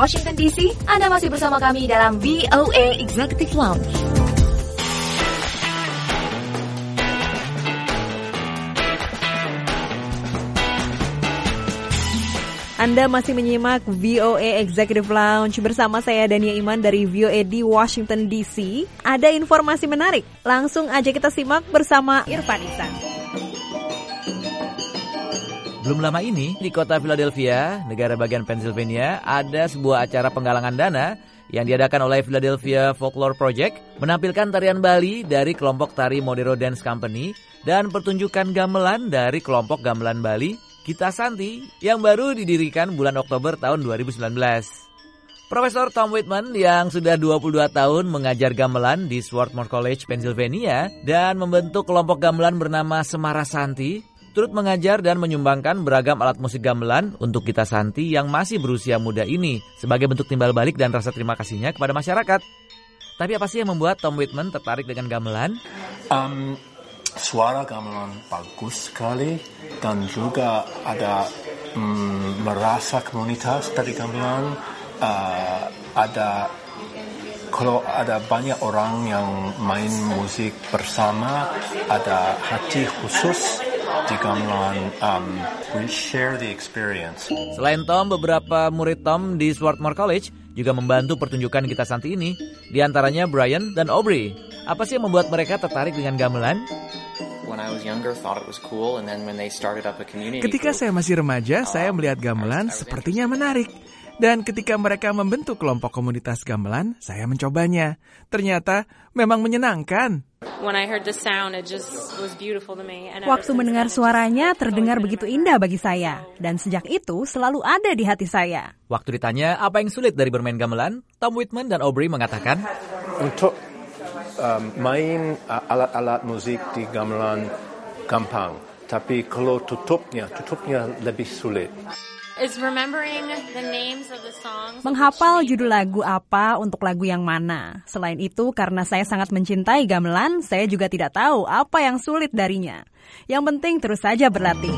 Washington DC, Anda masih bersama kami dalam VOA Executive Lounge. Anda masih menyimak VOA Executive Lounge bersama saya Dania Iman dari VOA di Washington DC. Ada informasi menarik, langsung aja kita simak bersama Irfan Isan. Belum lama ini, di kota Philadelphia, negara bagian Pennsylvania, ada sebuah acara penggalangan dana yang diadakan oleh Philadelphia Folklore Project, menampilkan tarian Bali dari kelompok tari Modero Dance Company dan pertunjukan gamelan dari kelompok gamelan Bali, Kita Santi, yang baru didirikan bulan Oktober tahun 2019. Profesor Tom Whitman yang sudah 22 tahun mengajar gamelan di Swarthmore College, Pennsylvania, dan membentuk kelompok gamelan bernama Semara Santi, turut mengajar dan menyumbangkan beragam alat musik gamelan untuk Kita Santi yang masih berusia muda ini, sebagai bentuk timbal balik dan rasa terima kasihnya kepada masyarakat. Tapi apa sih yang membuat Tom Whitman tertarik dengan gamelan? Suara gamelan bagus sekali dan juga ada merasa komunitas dari gamelan. Kalau ada banyak orang yang main musik bersama, ada hati khusus di gamelan. We share the experience. Selain Tom, beberapa murid Tom di Swarthmore College juga membantu pertunjukan Kita Santi ini, di antaranya Brian dan Aubrey. Apa sih yang membuat mereka tertarik dengan gamelan? Ketika saya masih remaja, saya melihat gamelan sepertinya menarik. Dan ketika mereka membentuk kelompok komunitas gamelan, saya mencobanya. Ternyata memang menyenangkan. Waktu mendengar suaranya terdengar begitu indah bagi saya. Dan sejak itu selalu ada di hati saya. Waktu ditanya apa yang sulit dari bermain gamelan, Tom Whitman dan Aubrey mengatakan, untuk main alat-alat musik di gamelan gampang, tapi kalau tutupnya lebih sulit. Menghafal judul lagu apa untuk lagu yang mana. Selain itu, karena saya sangat mencintai gamelan, saya juga tidak tahu apa yang sulit darinya. Yang penting terus saja berlatih.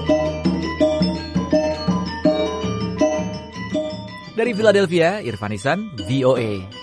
Dari Philadelphia, Irfan Isan, VOA.